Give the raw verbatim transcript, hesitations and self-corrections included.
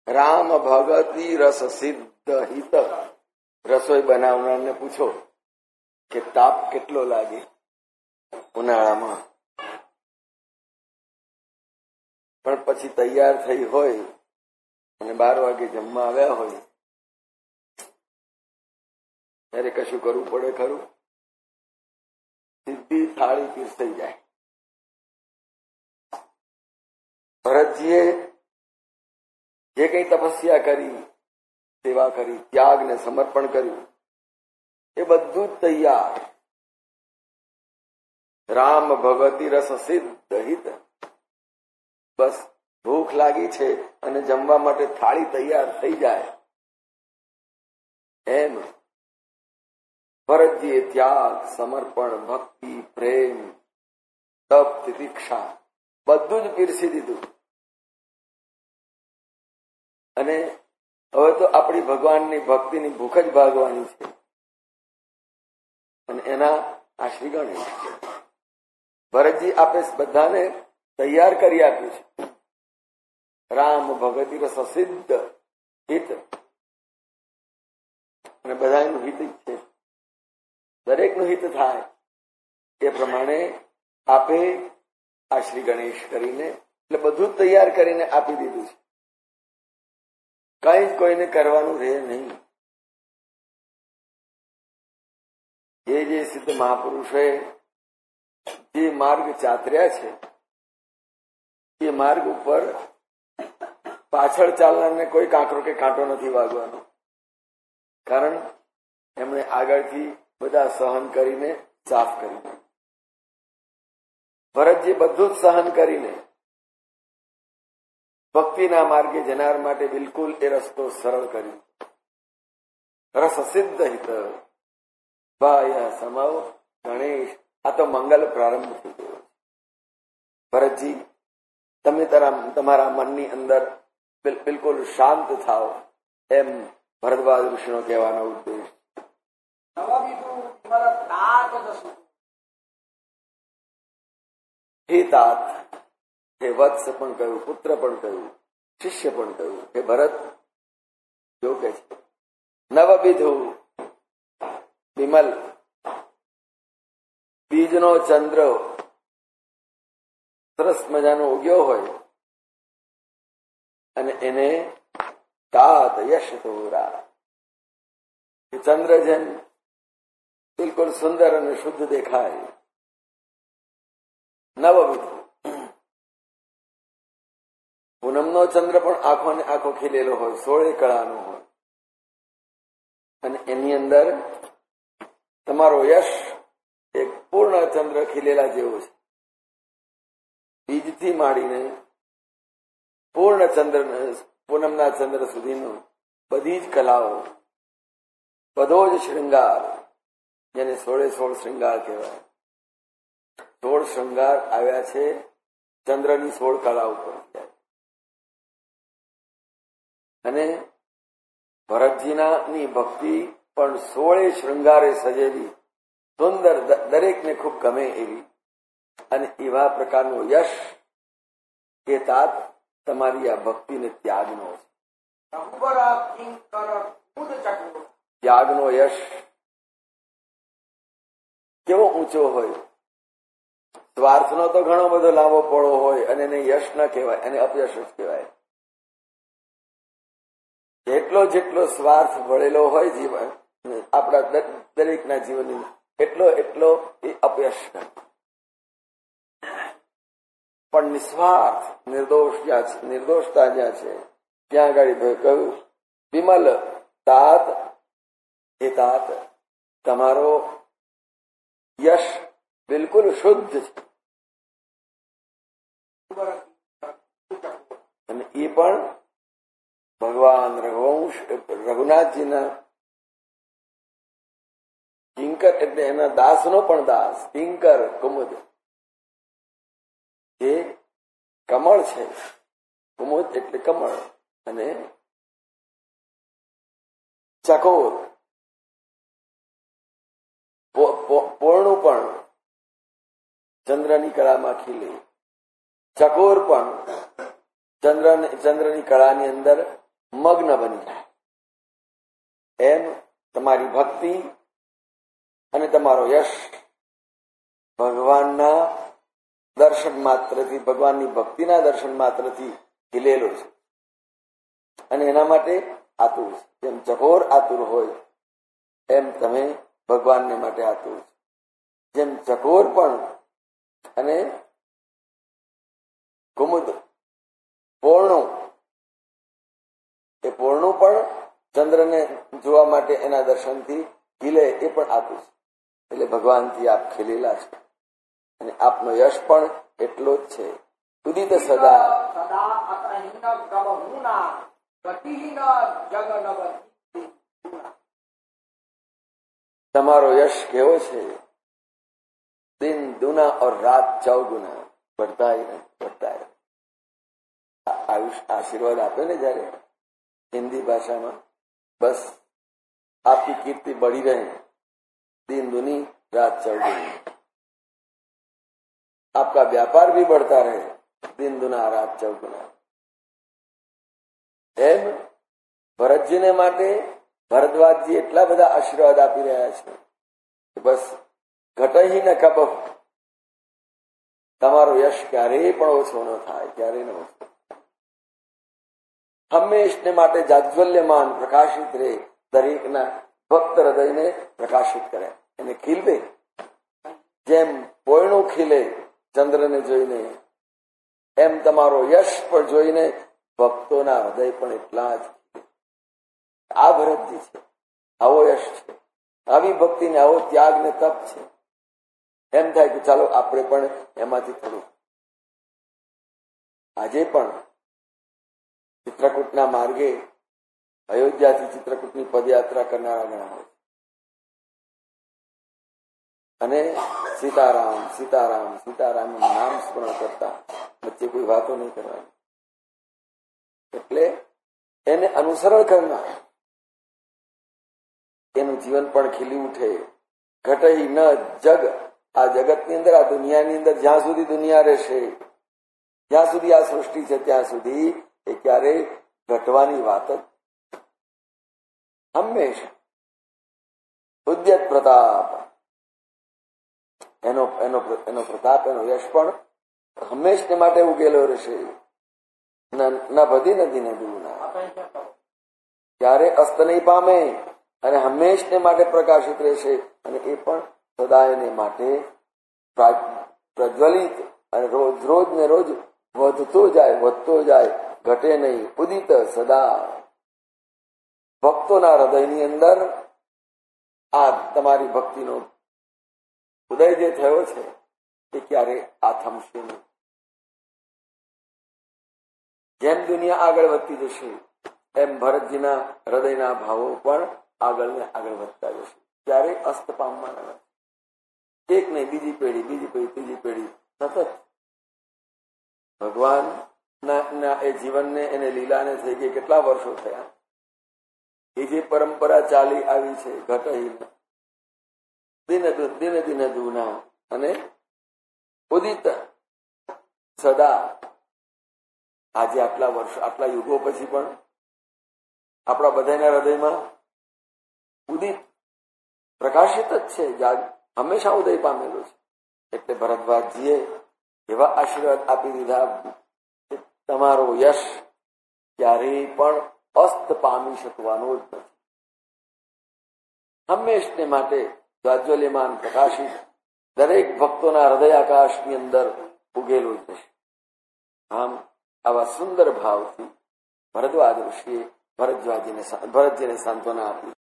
રામ ભગતી રસ સિદ્ધ હિત. રસોઈ બનાવનારને પૂછો કે તાપ કેટલો લાગે ઉનાળામાં, પણ પછી તૈયાર થઈ હોય અને બાર વાગે જમવા આવ્યા હોય ત્યારે કશું કરવું પડે ખરું? સીધી થાળી પીરસાઈ જાય. ભરતજીએ જે કઈ તપસ્યા કરી, સેવા કરી, ત્યાગ ને સમર્પણ કર્યું, એ બધું જ તૈયાર. રામ ભગવતી રસ સિદ્ધ હિત. બસ ભૂખ લાગી છે અને જમવા માટે થાળી તૈયાર થઈ જાય એમ ભરતજીએ ત્યાગ, સમર્પણ, ભક્તિ, પ્રેમ, તપ, તિતિક્ષા બધું જ પીરસી દીધું. અને હવે તો આપણી ભગવાનની ભક્તિની ભૂખ જ ભાગવાની છે. અને એના આ શ્રી ગણેશ છે. ભરતજી આપે બધાને તૈયાર કરી આપ્યું છે. રામ ભગવતી રસ સિદ્ધ હિત. અને બધાનું હિત જ છે, દરેકનું હિત થાય એ પ્રમાણે આપે આ શ્રી ગણેશ કરીને, એટલે બધું જ તૈયાર કરીને આપી દીધું છે. કઈ જ કોઈને કરવાનું રહે નહીં. જે જે સિદ્ધ મહાપુરુષોએ જે માર્ગ ચાતર્યા છે એ માર્ગ ઉપર પાછળ ચાલનારને કોઈ કાંકરો કે કાંટો નથી વાગવાનો. કારણ એમણે આગળથી બધા સહન કરીને સાફ કરી. ભરતજી બધું જ સહન કરીને ભક્તિના માર્ગે જનાર માટે બિલકુલ એ રસ્તો સરળ કર્યો. રસ સિદ્ધ હિત ભાય સમાવ ગણેશ. આ તો મંગલ પ્રારંભ થઈ ગયો. ભરતજી, તમે તમારા મનની અંદર બિલકુલ શાંત થાઓ એમ ભરદ્વાજ ઋષિનો કહેવાનો ઉદ્દેશ. હે તાત, હે વત્સ પણ કહ્યું, પુત્ર પણ કહ્યું, શિષ્ય પણ કહ્યું. હે ભરત, જો કે છે નવવિધુ વિમલ, બીજનો ચંદ્ર સરસ મજાનો ઉગ્યો હોય અને એને તાત યશ તોરા, ચંદ્ર જેમ બિલકુલ સુંદર અને શુદ્ધ દેખાય. નવવિધુ, પૂનમનો ચંદ્ર પણ આંખો ને આંખો ખીલેલો હોય, સોળે કળાનો હોય, અને એની અંદર તમારો યશ એક પૂર્ણ ચંદ્ર ખીલેલા જેવો છે. બીજથી માંડીને પૂર્ણ ચંદ્ર, પૂનમના ચંદ્ર સુધીનો બધી જ કલાઓ, બધો જ શૃંગાર, જેને સોળે સોળ શૃંગાર કહેવાય. સોળ શૃંગાર આવ્યા છે ચંદ્રની સોળ કળા ઉપર. અને ભરતજીના ની ભક્તિ પણ સોળે શૃંગારે સજેલી, સુંદર, દરેકને ખૂબ ગમે એવી. અને એવા પ્રકારનો યશ એ તાત તમારી આ ભક્તિને ત્યાગનો છે. ત્યાગનો યશ કેવો ઊંચો હોય. સ્વાર્થનો તો ઘણો બધો લાંબો પડો હોય અને એને યશ ન કહેવાય, એને અપયશ જ કહેવાય. જેટલો જેટલો સ્વાર્થ વળેલો હોય જીવન આપણા દરેકના જીવનની, એટલો એટલો એ અપયશ. પણ નિસ્વાર્થ, નિર્દોષ જ્યાં છે, નિર્દોષતા જ્યાં છે ત્યાં આગળ કહ્યું વિમલ તાત, એ તાત તમારો યશ બિલકુલ શુદ્ધ છે. અને એ પણ ભગવાન રઘુવંશ રઘુનાથજીના કિંકર, એટલે એના દાસનો પણ દાસ, કિંકર કુમુદ. જે કમળ છે, કુમુદ એટલે કમળ, અને ચકોર પોળનું પણ ચંદ્રની કળામાં ખીલે. ચકોર પણ ચંદ્ર ચંદ્રની કળાની અંદર મગ્ન બની જાય. એમ તમારી ભક્તિ અને તમારો યશ ભગવાનના દર્શન માત્રથી, ભગવાનની ભક્તિના દર્શન માત્રથી ખીલેલો છે અને એના માટે આતુર છે. જેમ ચકોર આતુર હોય એમ તમે ભગવાનને માટે આતુર છે. જેમ ચકોર પણ અને કુમુદ પોર્ણું, એ પોર્ણું પણ ચંદ્રને જોવા માટે એના દર્શનથી ખીલે, એ પણ આતુર છે. એટલે ભગવાનથી આપ ખીલેલા છે અને આપનો યશ પણ એટલો જ છે. ઉદિત સદા તમારો યશ કેવો છે? दिन दुना और रात चौगुना, बढ़ता ही नहीं, बढ़ता है. आयुष आशीर्वाद आपे ने जયારે हिंदी भाषाમાં, बस आपकी कीर्ति बढ़ी रहे, दिन दुनी रात चौगुनी. आपका व्यापार भी बढ़ता रहे, दिन दुना रात चौगुना. એમ ભરતજીને માટે ભરદ્વાજજી એટલા બધા આશીર્વાદ આપી રહ્યા છે કે બસ ઘટહી ન કબ, તમારો યશ ક્યારેય પણ ઓછો ન થાય, ક્યારેય ન ઓછો. હંમેશને માટે જાજ્વલ્યમાન પ્રકાશિત રહે, દરેકના ભક્ત હૃદયને પ્રકાશિત કરે, એને ખીલવે. જેમ પોયણું ખીલે ચંદ્રને જોઈને, એમ તમારો યશ પણ જોઈને ભક્તોના હૃદય પણ એટલા જ. આ ભરતજી છે, આવો યશ છે, આવી ભક્તિને, આવો ત્યાગ ને તપ છે. એમ થાય કે ચાલો આપણે પણ એમાંથી થોડું. આજે પણ ચિત્રકૂટના માર્ગે અયોધ્યાથી ચિત્રકૂટની પદયાત્રા કરનારા ઘણા હોય અને સીતારામ સીતારામ સીતારામ નામ સ્મરણ કરતા, વચ્ચે કોઈ વાતો નહીં કરવાની. એટલે એને અનુસરણ કરનાર, એનું જીવન પણ ખીલી ઉઠે. ઘટહી ન જગ, આ જગતની અંદર, આ દુનિયાની અંદર જ્યાં સુધી દુનિયા રહેશે, જ્યાં સુધી આ સૃષ્ટિ છે, ત્યાં સુધી એ ક્યારેય ઘટવાની વાત જ. હંમેશા ઉદ્યત પ્રતાપ, એનો એનો એનો પ્રતાપ, એનો યશ પણ હંમેશને માટે ઉગેલો રહેશે. ન બધી નથી નદીના, ક્યારે અસ્ત નહીં પામે અને હંમેશને માટે પ્રકાશિત રહેશે. અને એ પણ સદાયને માટે પ્રજ્વલિત અને રોજ રોજ ને રોજ વધતો જાય, વધતો જાય, ઘટે નહીં. ઉદિત સદા, ભક્તોના હૃદયની અંદર આ તમારી ભક્તિનો ઉદય જે થયો છે એ ક્યારે આથમશે નહીં. જેમ દુનિયા આગળ વધતી જશે એમ ભરતજીના હૃદયના ભાવો પણ આગળ ને આગળ વધતા જશે, ક્યારેય અસ્ત પામવાના નથી. એક નહીં, બીજી પેઢી, બીજી પેઢી, ત્રીજી પેઢી, સતત ભગવાન ના એ જીવનને, એને લીલાને થઈ ગઈ કેટલા વર્ષો થયા. એ જે પરંપરા ચાલી આવી છે ઘટહી દિન દિન દિન દુના અને ઉદિત સદા, આજે આટલા વર્ષ, આટલા યુગો પછી પણ આપણા બધાના હૃદયમાં ઉદિત પ્રકાશિત જ છે, હંમેશા ઉદય પામેલો છે. એટલે ભરદ્વાજજીએ એવા આશીર્વાદ આપી દીધા કે તમારો યશ ક્યારેય પણ અસ્ત પામી શકવાનો જ નથી. હંમેશને માટે જાજ્વલ્યમાન પ્રકાશિત દરેક ભક્તોના હૃદય આકાશની અંદર ઉગેલું જ છે. આમ આવા સુંદર ભાવથી ભરદ્વાજ ઋષિએ ભરદ્વાજીને ભરતજીને સાંત્વના આપી.